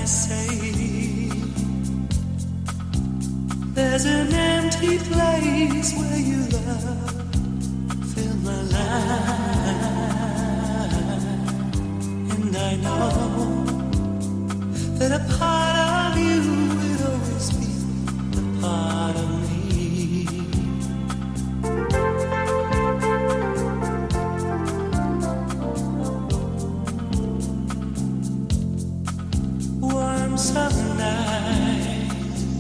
say there's an empty place where you love fill my life, and I know that a part of you will always be a part of me. Summer night,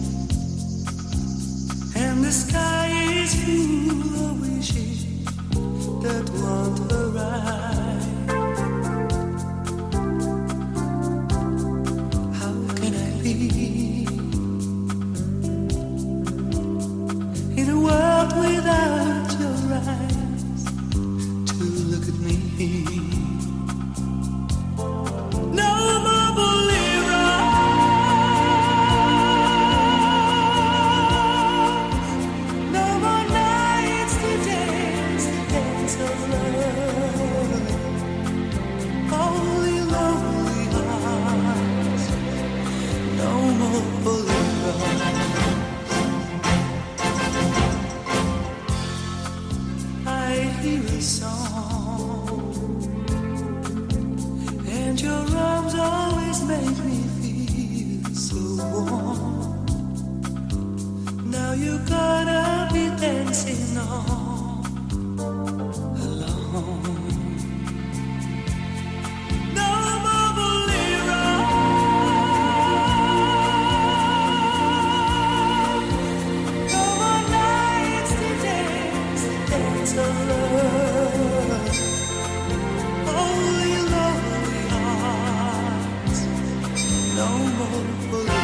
and the sky is full of wishes that won't arrive. How can I be in a world without your eyes to look at me? No more bolero. And your arms always make me feel so warm. Now you're gonna be dancing all alone. No more bolero. No more nights to dance alone. Only lonely hearts. No more bolero.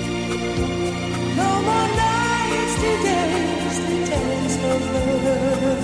No more nights to dance of love.